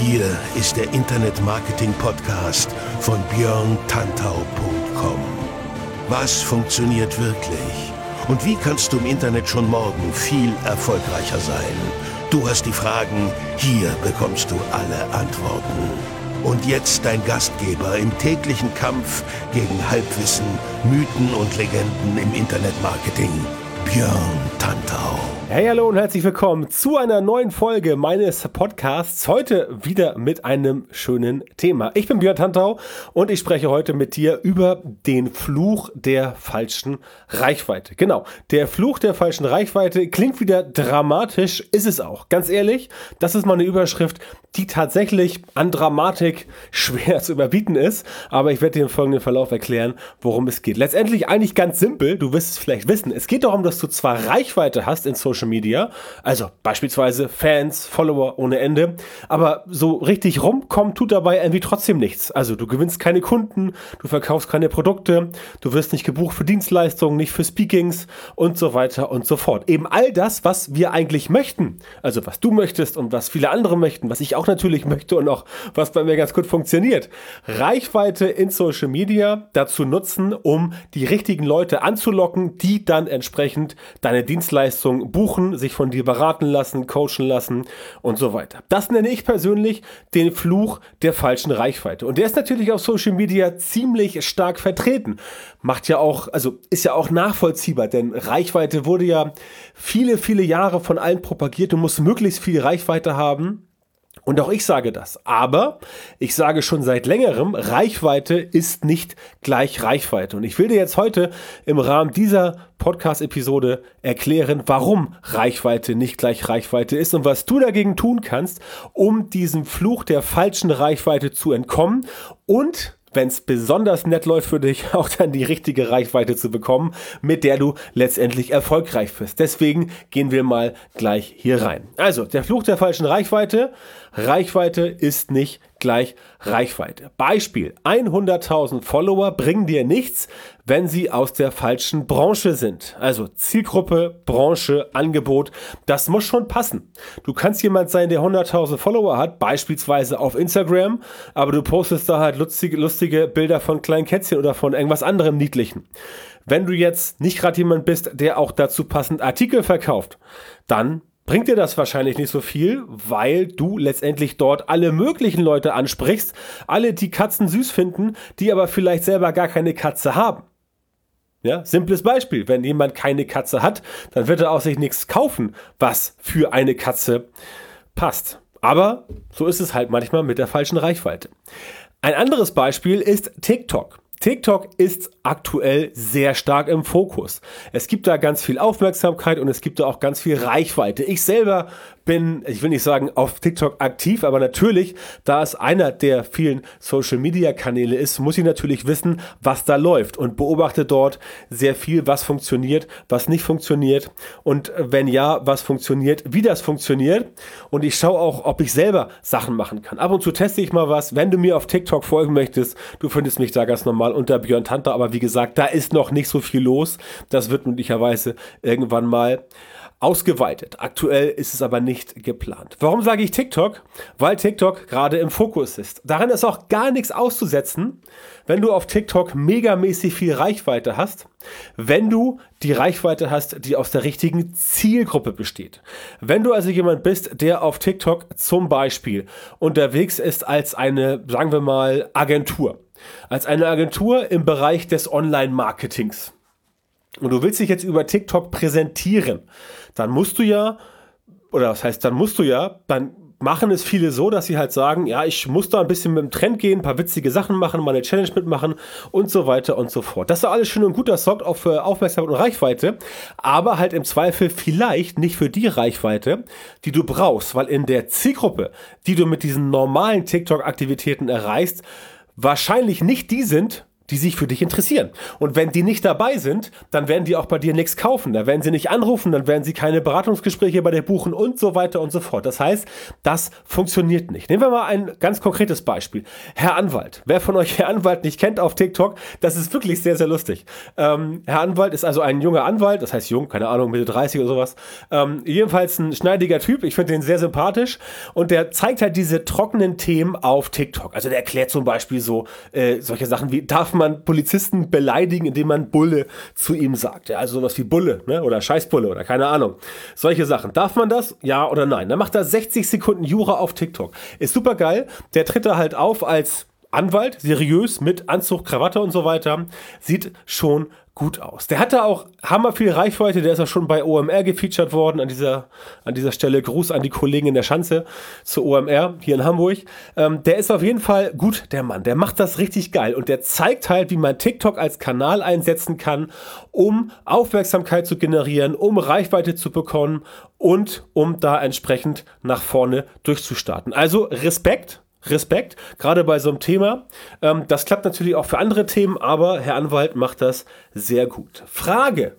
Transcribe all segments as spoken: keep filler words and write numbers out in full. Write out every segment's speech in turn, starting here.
Hier ist der Internet-Marketing-Podcast von björn tantau punkt com. Was funktioniert wirklich? Und wie kannst du im Internet schon morgen viel erfolgreicher sein? Du hast die Fragen, hier bekommst du alle Antworten. Und jetzt dein Gastgeber im täglichen Kampf gegen Halbwissen, Mythen und Legenden im Internet-Marketing, Björn Tantau. Hey, hallo und herzlich willkommen zu einer neuen Folge meines Podcasts. Heute wieder mit einem schönen Thema. Ich bin Björn Tantau und ich spreche heute mit dir über den Fluch der falschen Reichweite. Genau, der Fluch der falschen Reichweite klingt wieder dramatisch, ist es auch. Ganz ehrlich, das ist mal eine Überschrift, die tatsächlich an Dramatik schwer zu überbieten ist. Aber ich werde dir im folgenden Verlauf erklären, worum es geht. Letztendlich eigentlich ganz simpel, du wirst es vielleicht wissen. Es geht darum, dass du zwar Reichweite hast in Social Media, also beispielsweise Fans, Follower ohne Ende, aber so richtig rumkommen tut dabei irgendwie trotzdem nichts. Also du gewinnst keine Kunden, du verkaufst keine Produkte, du wirst nicht gebucht für Dienstleistungen, nicht für Speakings und so weiter und so fort. Eben all das, was wir eigentlich möchten, also was du möchtest und was viele andere möchten, was ich auch natürlich möchte und auch was bei mir ganz gut funktioniert. Reichweite in Social Media dazu nutzen, um die richtigen Leute anzulocken, die dann entsprechend deine Dienstleistung buchen, sich von dir beraten lassen, coachen lassen und so weiter. Das nenne ich persönlich den Fluch der falschen Reichweite. Und der ist natürlich auf Social Media ziemlich stark vertreten. Macht ja auch, also ist ja auch nachvollziehbar, denn Reichweite wurde ja viele, viele Jahre von allen propagiert. Du musst möglichst viel Reichweite haben. Und auch ich sage das. Aber ich sage schon seit längerem, Reichweite ist nicht gleich Reichweite. Und ich will dir jetzt heute im Rahmen dieser Podcast-Episode erklären, warum Reichweite nicht gleich Reichweite ist und was du dagegen tun kannst, um diesem Fluch der falschen Reichweite zu entkommen und, wenn es besonders nett läuft für dich, auch dann die richtige Reichweite zu bekommen, mit der du letztendlich erfolgreich bist. Deswegen gehen wir mal gleich hier rein. Also, der Fluch der falschen Reichweite. Reichweite ist nicht gleich Reichweite. Beispiel, hunderttausend Follower bringen dir nichts, wenn sie aus der falschen Branche sind. Also Zielgruppe, Branche, Angebot, das muss schon passen. Du kannst jemand sein, der hunderttausend Follower hat, beispielsweise auf Instagram, aber du postest da halt lustige, lustige Bilder von kleinen Kätzchen oder von irgendwas anderem Niedlichen. Wenn du jetzt nicht gerade jemand bist, der auch dazu passend Artikel verkauft, dann bringt dir das wahrscheinlich nicht so viel, weil du letztendlich dort alle möglichen Leute ansprichst, alle, die Katzen süß finden, die aber vielleicht selber gar keine Katze haben. Ja, simples Beispiel, wenn jemand keine Katze hat, dann wird er auch sich nichts kaufen, was für eine Katze passt. Aber so ist es halt manchmal mit der falschen Reichweite. Ein anderes Beispiel ist TikTok. TikTok ist aktuell sehr stark im Fokus. Es gibt da ganz viel Aufmerksamkeit und es gibt da auch ganz viel Reichweite. Ich selber bin, ich will nicht sagen auf TikTok aktiv, aber natürlich, da es einer der vielen Social-Media-Kanäle ist, muss ich natürlich wissen, was da läuft und beobachte dort sehr viel, was funktioniert, was nicht funktioniert und wenn ja, was funktioniert, wie das funktioniert und ich schaue auch, ob ich selber Sachen machen kann. Ab und zu teste ich mal was. Wenn du mir auf TikTok folgen möchtest, du findest mich da ganz normal unter Björn Tantau, aber wie gesagt, da ist noch nicht so viel los. Das wird möglicherweise irgendwann mal ausgeweitet. Aktuell ist es aber nicht geplant. Warum sage ich TikTok? Weil TikTok gerade im Fokus ist. Darin ist auch gar nichts auszusetzen, wenn du auf TikTok megamäßig viel Reichweite hast, wenn du die Reichweite hast, die aus der richtigen Zielgruppe besteht. Wenn du also jemand bist, der auf TikTok zum Beispiel unterwegs ist als eine, sagen wir mal, Agentur. Als eine Agentur im Bereich des Online-Marketings. Und du willst dich jetzt über TikTok präsentieren, dann musst du ja, oder das heißt, dann musst du ja, dann machen es viele so, dass sie halt sagen, ja, ich muss da ein bisschen mit dem Trend gehen, ein paar witzige Sachen machen, mal eine Challenge mitmachen und so weiter und so fort. Das ist alles schön und gut, das sorgt auch für Aufmerksamkeit und Reichweite, aber halt im Zweifel vielleicht nicht für die Reichweite, die du brauchst, weil in der Zielgruppe, die du mit diesen normalen TikTok-Aktivitäten erreichst, wahrscheinlich nicht die sind, die sich für dich interessieren. Und wenn die nicht dabei sind, dann werden die auch bei dir nichts kaufen. Da werden sie nicht anrufen, dann werden sie keine Beratungsgespräche bei dir buchen und so weiter und so fort. Das heißt, das funktioniert nicht. Nehmen wir mal ein ganz konkretes Beispiel. Herr Anwalt. Wer von euch Herr Anwalt nicht kennt auf TikTok, das ist wirklich sehr, sehr lustig. Ähm, Herr Anwalt ist also ein junger Anwalt, das heißt jung, keine Ahnung, Mitte dreißig oder sowas. Ähm, jedenfalls ein schneidiger Typ. Ich finde den sehr sympathisch. Und der zeigt halt diese trockenen Themen auf TikTok. Also der erklärt zum Beispiel so äh, solche Sachen wie, darf man Polizisten beleidigen, indem man Bulle zu ihm sagt. Ja, also sowas wie Bulle, ne? Oder Scheißbulle oder keine Ahnung. Solche Sachen. Darf man das? Ja oder nein? Dann macht er sechzig Sekunden Jura auf TikTok. Ist super geil. Der tritt da halt auf als Anwalt, seriös, mit Anzug, Krawatte und so weiter. Sieht schon gut aus. Der hatte auch hammer viel Reichweite, der ist ja schon bei O M R gefeatured worden, an dieser, an dieser Stelle Gruß an die Kollegen in der Schanze zu O M R hier in Hamburg. Ähm, der ist auf jeden Fall gut, der Mann, der macht das richtig geil und der zeigt halt, wie man TikTok als Kanal einsetzen kann, um Aufmerksamkeit zu generieren, um Reichweite zu bekommen und um da entsprechend nach vorne durchzustarten. Also Respekt. Respekt, gerade bei so einem Thema. Ähm, das klappt natürlich auch für andere Themen, aber Herr Anwalt macht das sehr gut. Frage,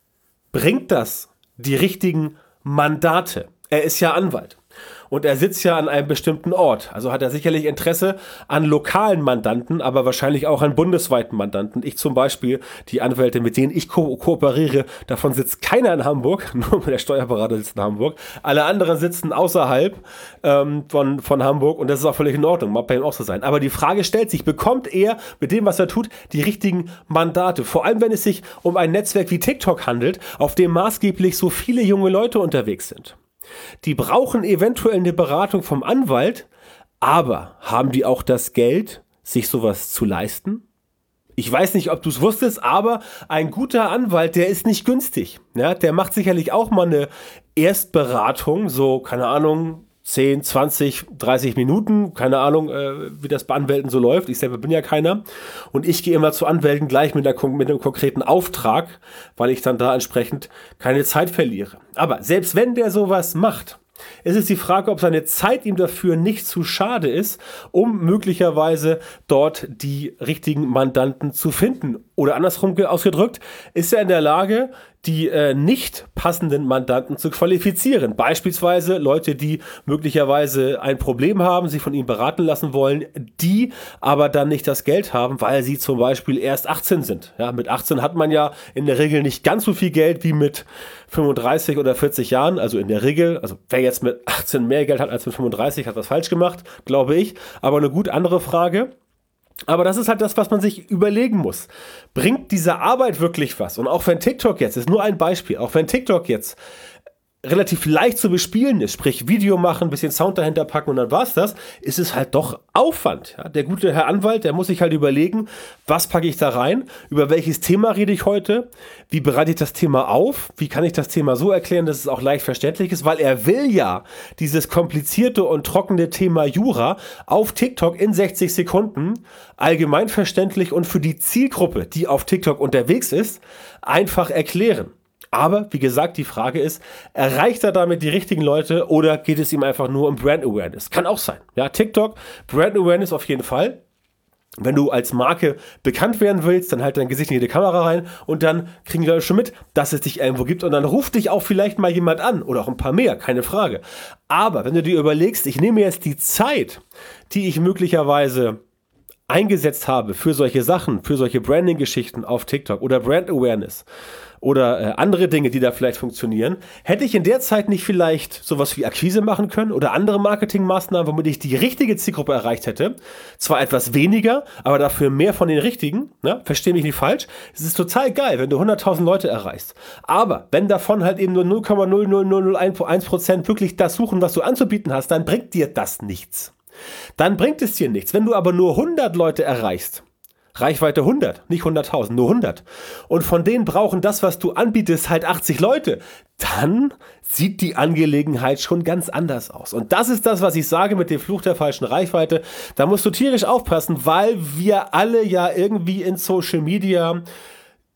bringt das die richtigen Mandate? Er ist ja Anwalt und er sitzt ja an einem bestimmten Ort. Also hat er sicherlich Interesse an lokalen Mandanten, aber wahrscheinlich auch an bundesweiten Mandanten. Ich zum Beispiel, die Anwälte, mit denen ich ko- kooperiere, davon sitzt keiner in Hamburg, nur der Steuerberater sitzt in Hamburg. Alle anderen sitzen außerhalb ähm, von, von Hamburg und das ist auch völlig in Ordnung, mag bei ihm auch so sein. Aber die Frage stellt sich, bekommt er mit dem, was er tut, die richtigen Mandate? Vor allem, wenn es sich um ein Netzwerk wie TikTok handelt, auf dem maßgeblich so viele junge Leute unterwegs sind. Die brauchen eventuell eine Beratung vom Anwalt, aber haben die auch das Geld, sich sowas zu leisten? Ich weiß nicht, ob du es wusstest, aber ein guter Anwalt, der ist nicht günstig. Ja, der macht sicherlich auch mal eine Erstberatung, so, keine Ahnung, zehn, zwanzig, dreißig Minuten, keine Ahnung, äh, wie das bei Anwälten so läuft. Ich selber bin ja keiner. Und ich gehe immer zu Anwälten gleich mit, einer, mit einem konkreten Auftrag, weil ich dann da entsprechend keine Zeit verliere. Aber selbst wenn der sowas macht, ist es die Frage, ob seine Zeit ihm dafür nicht zu schade ist, um möglicherweise dort die richtigen Mandanten zu finden. Oder andersrum ausgedrückt, ist er in der Lage, die äh, nicht passenden Mandanten zu qualifizieren. Beispielsweise Leute, die möglicherweise ein Problem haben, sich von ihm beraten lassen wollen, die aber dann nicht das Geld haben, weil sie zum Beispiel erst achtzehn sind. Ja, mit achtzehn hat man ja in der Regel nicht ganz so viel Geld wie mit fünfunddreißig oder vierzig Jahren. Also in der Regel, also wer jetzt mit achtzehn mehr Geld hat als mit fünfunddreißig, hat was falsch gemacht, glaube ich. Aber eine gut andere Frage. Aber das ist halt das, was man sich überlegen muss. Bringt diese Arbeit wirklich was? Und auch wenn TikTok jetzt, ist nur ein Beispiel, auch wenn TikTok jetzt relativ leicht zu bespielen ist, sprich Video machen, ein bisschen Sound dahinter packen und dann war's das, ist es halt doch Aufwand. Ja, der gute Herr Anwalt, der muss sich halt überlegen, was packe ich da rein, über welches Thema rede ich heute, wie bereite ich das Thema auf, wie kann ich das Thema so erklären, dass es auch leicht verständlich ist, weil er will ja dieses komplizierte und trockene Thema Jura auf TikTok in sechzig Sekunden allgemein verständlich und für die Zielgruppe, die auf TikTok unterwegs ist, einfach erklären. Aber, wie gesagt, die Frage ist, erreicht er damit die richtigen Leute oder geht es ihm einfach nur um Brand Awareness? Kann auch sein. Ja, TikTok, Brand Awareness auf jeden Fall. Wenn du als Marke bekannt werden willst, dann halt dein Gesicht in jede Kamera rein und dann kriegen die Leute schon mit, dass es dich irgendwo gibt und dann ruft dich auch vielleicht mal jemand an oder auch ein paar mehr, keine Frage. Aber wenn du dir überlegst, ich nehme jetzt die Zeit, die ich möglicherweise eingesetzt habe für solche Sachen, für solche Branding-Geschichten auf TikTok oder Brand Awareness oder äh, andere Dinge, die da vielleicht funktionieren, hätte ich in der Zeit nicht vielleicht sowas wie Akquise machen können oder andere Marketingmaßnahmen, womit ich die richtige Zielgruppe erreicht hätte. Zwar etwas weniger, aber dafür mehr von den richtigen. Ne? Versteh mich nicht falsch. Es ist total geil, wenn du hunderttausend Leute erreichst. Aber wenn davon halt eben nur null Komma null null null null eins Prozent wirklich das suchen, was du anzubieten hast, dann bringt dir das nichts. Dann bringt es dir nichts. Wenn du aber nur hundert Leute erreichst, Reichweite hundert, nicht hunderttausend, nur hundert. Und von denen brauchen das, was du anbietest, halt achtzig Leute. Dann sieht die Angelegenheit schon ganz anders aus. Und das ist das, was ich sage mit dem Fluch der falschen Reichweite. Da musst du tierisch aufpassen, weil wir alle ja irgendwie in Social Media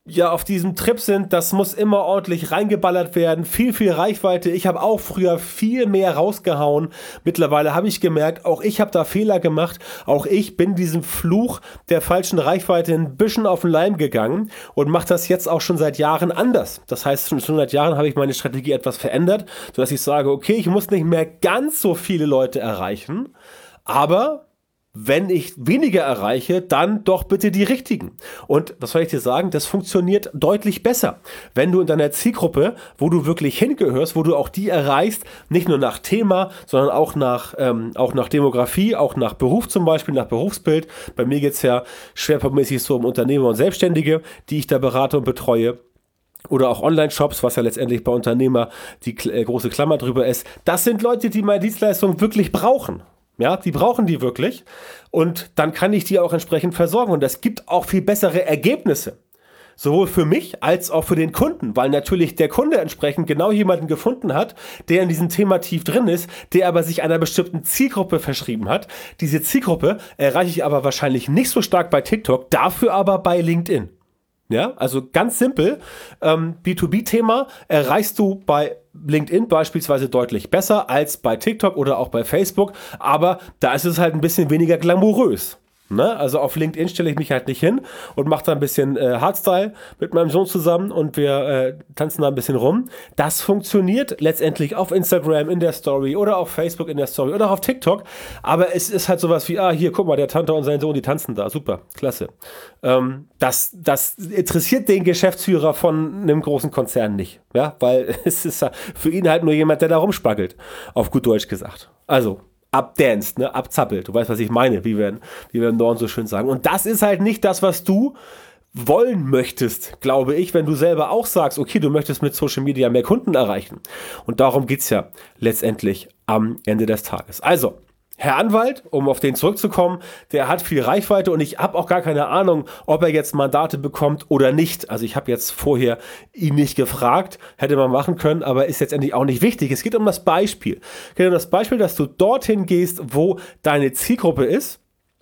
ja auf diesem Trip sind, das muss immer ordentlich reingeballert werden, viel, viel Reichweite. Ich habe auch früher viel mehr rausgehauen. Mittlerweile habe ich gemerkt, auch ich habe da Fehler gemacht. Auch ich bin diesem Fluch der falschen Reichweite ein bisschen auf den Leim gegangen und mache das jetzt auch schon seit Jahren anders. Das heißt, schon seit Jahren habe ich meine Strategie etwas verändert, sodass ich sage, okay, ich muss nicht mehr ganz so viele Leute erreichen, aber wenn ich weniger erreiche, dann doch bitte die richtigen. Und was soll ich dir sagen, das funktioniert deutlich besser. Wenn du in deiner Zielgruppe, wo du wirklich hingehörst, wo du auch die erreichst, nicht nur nach Thema, sondern auch nach, ähm, auch nach Demografie, auch nach Beruf zum Beispiel, nach Berufsbild. Bei mir geht es ja schwerpunktmäßig so um Unternehmer und Selbstständige, die ich da berate und betreue. Oder auch Online-Shops, was ja letztendlich bei Unternehmer die äh, große Klammer drüber ist. Das sind Leute, die meine Dienstleistung wirklich brauchen. Ja, die brauchen die wirklich und dann kann ich die auch entsprechend versorgen und das gibt auch viel bessere Ergebnisse. Sowohl für mich als auch für den Kunden, weil natürlich der Kunde entsprechend genau jemanden gefunden hat, der in diesem Thema tief drin ist, der aber sich einer bestimmten Zielgruppe verschrieben hat. Diese Zielgruppe erreiche ich aber wahrscheinlich nicht so stark bei TikTok, dafür aber bei LinkedIn. Ja, also ganz simpel, ähm, B zwei B-Thema erreichst du bei LinkedIn beispielsweise deutlich besser als bei TikTok oder auch bei Facebook, aber da ist es halt ein bisschen weniger glamourös. Ne? Also auf LinkedIn stelle ich mich halt nicht hin und mache da ein bisschen äh, Hardstyle mit meinem Sohn zusammen und wir äh, tanzen da ein bisschen rum. Das funktioniert letztendlich auf Instagram in der Story oder auf Facebook in der Story oder auch auf TikTok, aber es ist halt sowas wie, ah, hier, guck mal, der Tante und sein Sohn, die tanzen da, super, klasse. Ähm, das, das interessiert den Geschäftsführer von einem großen Konzern nicht, ja, weil es ist für ihn halt nur jemand, der da rumspackelt, auf gut Deutsch gesagt. Also, abdanced, ne, abzappelt. Du weißt, was ich meine, wie wir, wie wir im Norden so schön sagen. Und das ist halt nicht das, was du wollen möchtest, glaube ich, wenn du selber auch sagst, okay, du möchtest mit Social Media mehr Kunden erreichen. Und darum geht's ja letztendlich am Ende des Tages. Also, Herr Anwalt, um auf den zurückzukommen, der hat viel Reichweite und ich habe auch gar keine Ahnung, ob er jetzt Mandate bekommt oder nicht. Also ich habe jetzt vorher ihn nicht gefragt, hätte man machen können, aber ist letztendlich auch nicht wichtig. Es geht um das Beispiel. Es geht um das Beispiel, dass du dorthin gehst, wo deine Zielgruppe ist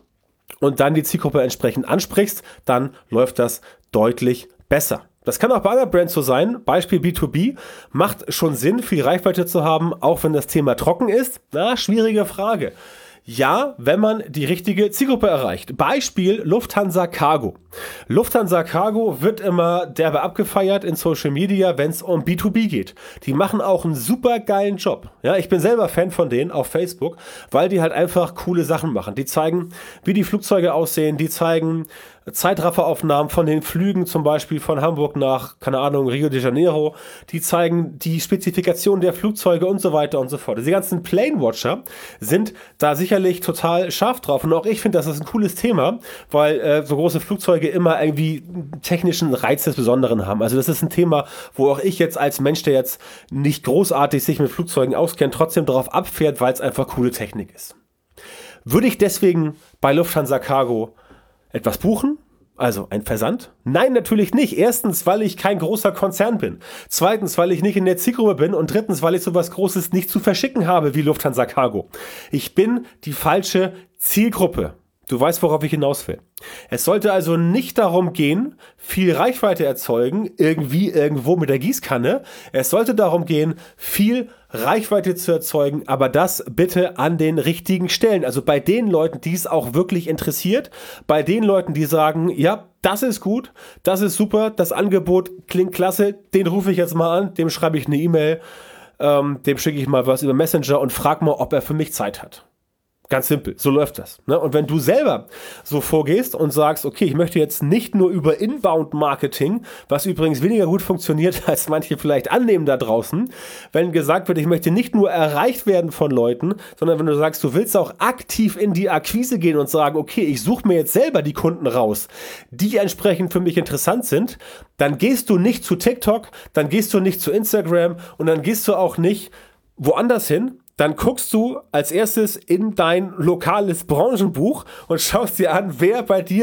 und dann die Zielgruppe entsprechend ansprichst, dann läuft das deutlich besser. Das kann auch bei anderen Brands so sein. Beispiel B zwei B macht schon Sinn, viel Reichweite zu haben, auch wenn das Thema trocken ist. Na, schwierige Frage. Ja, wenn man die richtige Zielgruppe erreicht. Beispiel Lufthansa Cargo. Lufthansa Cargo wird immer derbe abgefeiert in Social Media, wenn es um B zwei B geht. Die machen auch einen super geilen Job. Ja, ich bin selber Fan von denen auf Facebook, weil die halt einfach coole Sachen machen. Die zeigen, wie die Flugzeuge aussehen, die zeigen Zeitrafferaufnahmen von den Flügen, zum Beispiel von Hamburg nach, keine Ahnung, Rio de Janeiro. Die zeigen die Spezifikation der Flugzeuge und so weiter und so fort. Diese ganzen Plane-Watcher sind da sicherlich total scharf drauf. Und auch ich finde, das ist ein cooles Thema, weil äh, so große Flugzeuge immer irgendwie technischen Reiz des Besonderen haben. Also das ist ein Thema, wo auch ich jetzt als Mensch, der jetzt nicht großartig sich mit Flugzeugen auskennt, trotzdem darauf abfährt, weil es einfach coole Technik ist. Würde ich deswegen bei Lufthansa Cargo etwas buchen? Also ein Versand? Nein, natürlich nicht. Erstens, weil ich kein großer Konzern bin. Zweitens, weil ich nicht in der Zielgruppe bin. Und drittens, weil ich sowas Großes nicht zu verschicken habe wie Lufthansa Cargo. Ich bin die falsche Zielgruppe. Du weißt, worauf ich hinaus will. Es sollte also nicht darum gehen, viel Reichweite erzeugen, irgendwie irgendwo mit der Gießkanne. Es sollte darum gehen, viel Reichweite zu erzeugen, aber das bitte an den richtigen Stellen. Also bei den Leuten, die es auch wirklich interessiert, bei den Leuten, die sagen, ja, das ist gut, das ist super, das Angebot klingt klasse, den rufe ich jetzt mal an, dem schreibe ich eine E-Mail, ähm, dem schicke ich mal was über Messenger und frage mal, ob er für mich Zeit hat. Ganz simpel, so läuft das. Ne? Und wenn du selber so vorgehst und sagst, okay, ich möchte jetzt nicht nur über Inbound-Marketing, was übrigens weniger gut funktioniert, als manche vielleicht annehmen da draußen, wenn gesagt wird, ich möchte nicht nur erreicht werden von Leuten, sondern wenn du sagst, du willst auch aktiv in die Akquise gehen und sagen, okay, ich suche mir jetzt selber die Kunden raus, die entsprechend für mich interessant sind, dann gehst du nicht zu TikTok, dann gehst du nicht zu Instagram und dann gehst du auch nicht woanders hin. Dann guckst du als erstes in dein lokales Branchenbuch und schaust dir an, wer bei dir im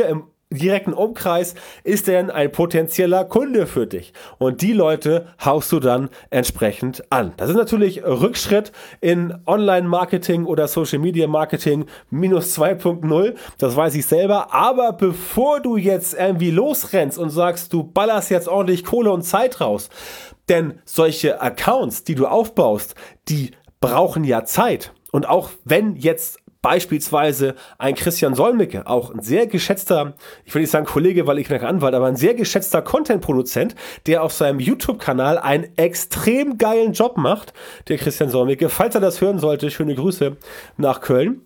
direkten Umkreis ist denn ein potenzieller Kunde für dich? Und die Leute haust du dann entsprechend an. Das ist natürlich Rückschritt in Online-Marketing oder Social-Media-Marketing minus zwei Punkt null. Das weiß ich selber. Aber bevor du jetzt irgendwie losrennst und sagst, du ballerst jetzt ordentlich Kohle und Zeit raus, denn solche Accounts, die du aufbaust, die brauchen ja Zeit. Und auch wenn jetzt beispielsweise ein Christian Solmecke, auch ein sehr geschätzter, ich will nicht sagen Kollege, weil ich bin kein Anwalt, aber ein sehr geschätzter Content-Produzent, der auf seinem YouTube-Kanal einen extrem geilen Job macht, der Christian Solmecke. Falls er das hören sollte, schöne Grüße nach Köln.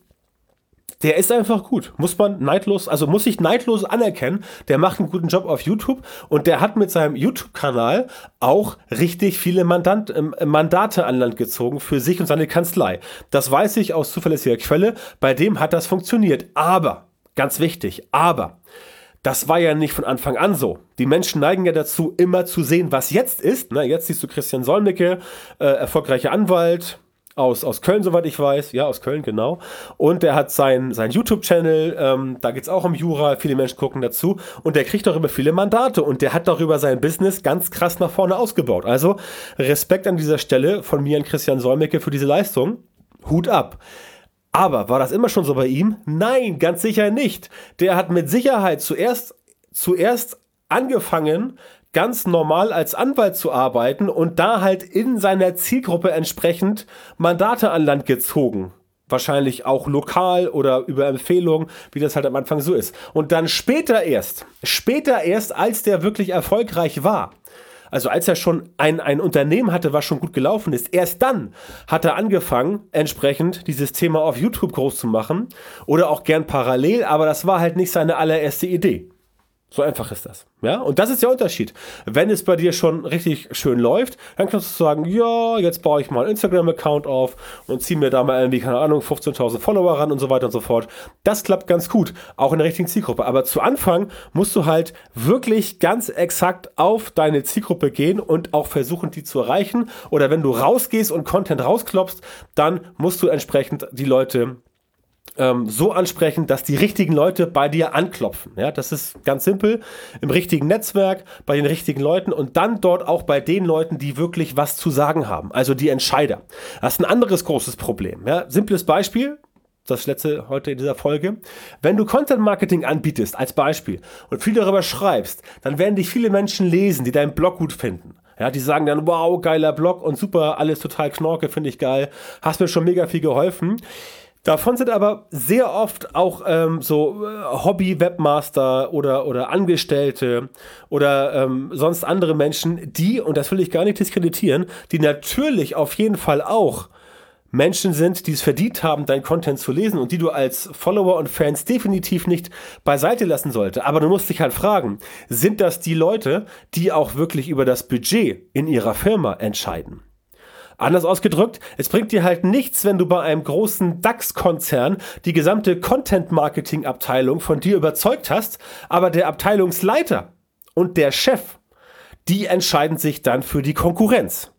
Der ist einfach gut, muss man neidlos, also muss ich neidlos anerkennen, der macht einen guten Job auf YouTube und der hat mit seinem YouTube-Kanal auch richtig viele Mandant, äh, Mandate an Land gezogen für sich und seine Kanzlei. Das weiß ich aus zuverlässiger Quelle, bei dem hat das funktioniert, aber, ganz wichtig, aber, das war ja nicht von Anfang an so. Die Menschen neigen ja dazu, immer zu sehen, was jetzt ist. Na, jetzt siehst du Christian Solmecke, äh, erfolgreicher Anwalt, Aus, aus Köln, soweit ich weiß. Ja, aus Köln, genau. Und der hat seinen sein YouTube-Channel, ähm, da geht es auch um Jura, viele Menschen gucken dazu. Und der kriegt darüber viele Mandate. Und der hat darüber sein Business ganz krass nach vorne ausgebaut. Also Respekt an dieser Stelle von mir an Christian Solmecke für diese Leistung. Hut ab. Aber war das immer schon so bei ihm? Nein, ganz sicher nicht. Der hat mit Sicherheit zuerst, zuerst angefangen, ganz normal als Anwalt zu arbeiten und da halt in seiner Zielgruppe entsprechend Mandate an Land gezogen. Wahrscheinlich auch lokal oder über Empfehlungen, wie das halt am Anfang so ist. Und dann später erst, später erst, als der wirklich erfolgreich war, also als er schon ein, ein Unternehmen hatte, was schon gut gelaufen ist, erst dann hat er angefangen, entsprechend dieses Thema auf YouTube groß zu machen oder auch gern parallel, aber das war halt nicht seine allererste Idee. So einfach ist das. Ja, und das ist der Unterschied. Wenn es bei dir schon richtig schön läuft, dann kannst du sagen, ja, jetzt baue ich mal einen Instagram-Account auf und ziehe mir da mal irgendwie, keine Ahnung, fünfzehntausend Follower ran und so weiter und so fort. Das klappt ganz gut, auch in der richtigen Zielgruppe. Aber zu Anfang musst du halt wirklich ganz exakt auf deine Zielgruppe gehen und auch versuchen, die zu erreichen. Oder wenn du rausgehst und Content rausklopfst, dann musst du entsprechend die Leute Ähm, so ansprechen, dass die richtigen Leute bei dir anklopfen. Ja, das ist ganz simpel. Im richtigen Netzwerk, bei den richtigen Leuten und dann dort auch bei den Leuten, die wirklich was zu sagen haben. Also die Entscheider. Das ist ein anderes großes Problem. Ja, simples Beispiel. Das letzte heute in dieser Folge. Wenn du Content Marketing anbietest, als Beispiel, und viel darüber schreibst, dann werden dich viele Menschen lesen, die deinen Blog gut finden. Ja, die sagen dann, wow, geiler Blog und super, alles total knorke, finde ich geil. Hast mir schon mega viel geholfen. Davon sind aber sehr oft auch ähm, so äh, Hobby-Webmaster oder, oder Angestellte oder ähm, sonst andere Menschen, die, und das will ich gar nicht diskreditieren, die natürlich auf jeden Fall auch Menschen sind, die es verdient haben, dein Content zu lesen und die du als Follower und Fans definitiv nicht beiseite lassen sollte. Aber du musst dich halt fragen, sind das die Leute, die auch wirklich über das Budget in ihrer Firma entscheiden? Anders ausgedrückt, es bringt dir halt nichts, wenn du bei einem großen DAX-Konzern die gesamte Content-Marketing-Abteilung von dir überzeugt hast, aber der Abteilungsleiter und der Chef, die entscheiden sich dann für die Konkurrenz.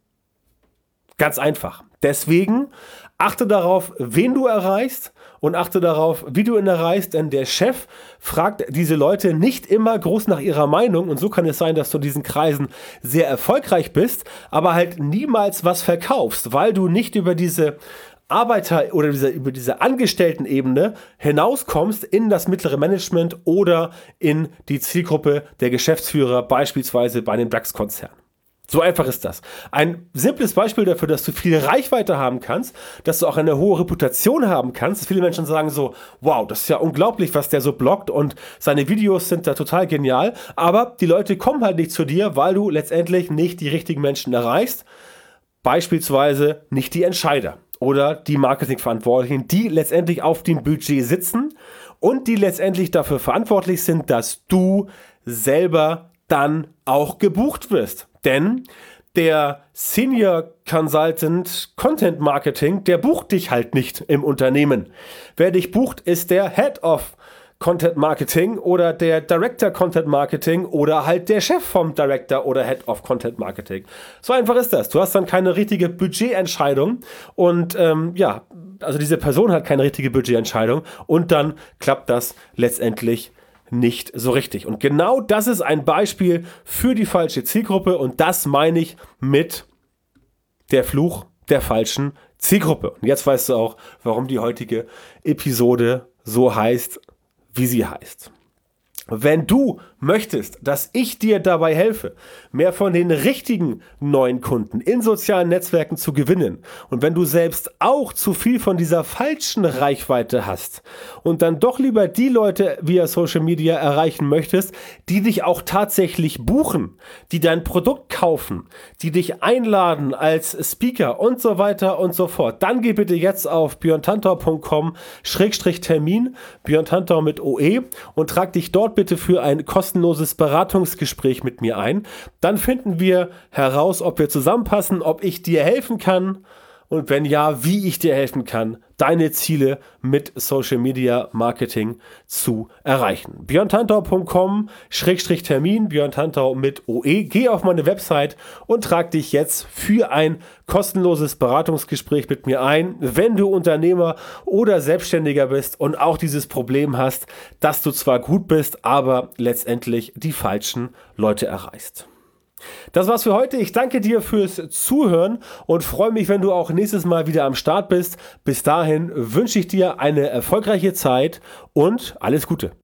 Ganz einfach. Deswegen achte darauf, wen du erreichst und achte darauf, wie du ihn erreichst, denn der Chef fragt diese Leute nicht immer groß nach ihrer Meinung und so kann es sein, dass du in diesen Kreisen sehr erfolgreich bist, aber halt niemals was verkaufst, weil du nicht über diese Arbeiter- oder diese, über diese Angestelltenebene hinauskommst in das mittlere Management oder in die Zielgruppe der Geschäftsführer, beispielsweise bei einem DAX-Konzern. So einfach ist das. Ein simples Beispiel dafür, dass du viel Reichweite haben kannst, dass du auch eine hohe Reputation haben kannst. Viele Menschen sagen so, wow, das ist ja unglaublich, was der so bloggt und seine Videos sind da total genial. Aber die Leute kommen halt nicht zu dir, weil du letztendlich nicht die richtigen Menschen erreichst. Beispielsweise nicht die Entscheider oder die Marketingverantwortlichen, die letztendlich auf dem Budget sitzen und die letztendlich dafür verantwortlich sind, dass du selber dann auch gebucht wirst. Denn der Senior Consultant Content Marketing, der bucht dich halt nicht im Unternehmen. Wer dich bucht, ist der Head of Content Marketing oder der Director Content Marketing oder halt der Chef vom Director oder Head of Content Marketing. So einfach ist das. Du hast dann keine richtige Budgetentscheidung und ähm, ja, also diese Person hat keine richtige Budgetentscheidung und dann klappt das letztendlich nicht so richtig. Und genau das ist ein Beispiel für die falsche Zielgruppe und das meine ich mit der Fluch der falschen Zielgruppe. Und jetzt weißt du auch, warum die heutige Episode so heißt, wie sie heißt. Wenn du möchtest, dass ich dir dabei helfe, mehr von den richtigen neuen Kunden in sozialen Netzwerken zu gewinnen und wenn du selbst auch zu viel von dieser falschen Reichweite hast und dann doch lieber die Leute via Social Media erreichen möchtest, die dich auch tatsächlich buchen, die dein Produkt kaufen, die dich einladen als Speaker und so weiter und so fort, dann geh bitte jetzt auf björn tantau punkt com Schrägstrich Termin, Björn Tantau mit O E und trag dich dort bitte für ein kostenloses Beratungsgespräch mit mir ein. Dann finden wir heraus, ob wir zusammenpassen, ob ich dir helfen kann und wenn ja, wie ich dir helfen kann, deine Ziele mit Social Media Marketing zu erreichen. björn tantau punkt com Schrägstrich Termin, Björn Tantau mit O E. Geh auf meine Website und trag dich jetzt für ein kostenloses Beratungsgespräch mit mir ein, wenn du Unternehmer oder Selbstständiger bist und auch dieses Problem hast, dass du zwar gut bist, aber letztendlich die falschen Leute erreichst. Das war's für heute. Ich danke dir fürs Zuhören und freue mich, wenn du auch nächstes Mal wieder am Start bist. Bis dahin wünsche ich dir eine erfolgreiche Zeit und alles Gute.